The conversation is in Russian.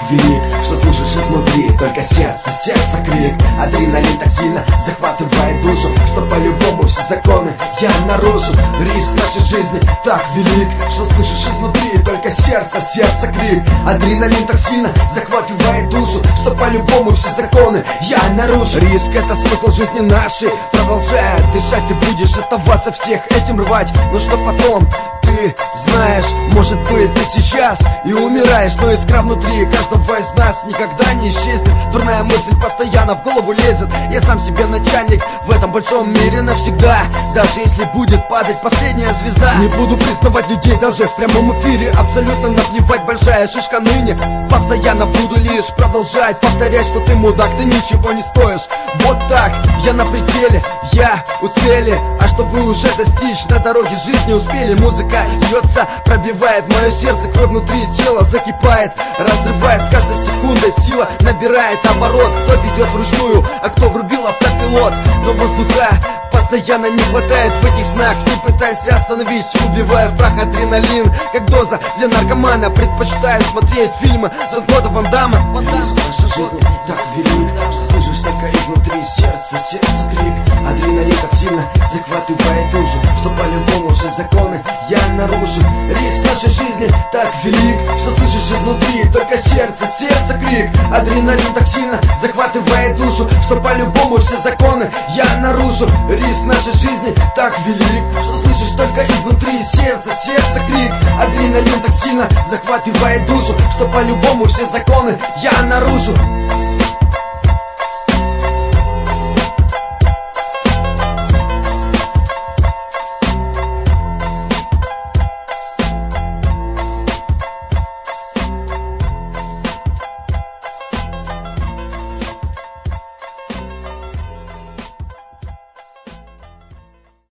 велик, что слышишь изнутри только сердце, сердце крик. Адреналин так сильно захватывает душу, что по-любому все законы я нарушу. Риск нашей жизни так велик, что слышишь изнутри только сердце, сердце крик. Адреналин так сильно захватывает душу, что по-любому все законы я нарушу. Риск — это смысл жизни нашей. Продолжая дышать, ты будешь оставаться, всех этим рвать. Но что потом? Ты знаешь, может быть, ты сейчас и умираешь, но искра внутри каждого из нас никогда не исчезнет. Дурная мысль постоянно в голову лезет. Я сам себе начальник в этом большом мире навсегда. Даже если будет падать последняя звезда, не буду признавать людей даже в прямом эфире. Абсолютно наплевать, большая шишка ныне. Постоянно буду лишь продолжать повторять, что ты мудак, ты ничего не стоишь. Вот так, я на пределе, я у цели. А что вы уже достичь на дороге жизни успели? Музыка льется, пробивает мое сердце, кровь внутри тела закипает, разрывает с каждой секундой, сила набирает оборот. Кто ведет вручную, а кто врубил автопилот. Но воздуха постоянно не хватает в этих снах. Не пытайся остановить, убивая в прах адреналин, как доза для наркомана. Предпочитаю смотреть фильмы с Жан-Клодом Ван Даммом. Риск нашей жизни так велик, что слышишь только изнутри сердце, сердце крик. Адреналин так сильно захватывает душу, что по-любому все законы я нарушу. Риск нашей жизни так велик, что слышишь изнутри только сердце, сердце крик. Адреналин так сильно захватывает душу, что по-любому все законы я нарушу. Риск нашей жизни так велик, что слышишь только изнутри сердце, сердце крик. Адреналин так сильно захватывает душу, что по-любому все законы я нарушу.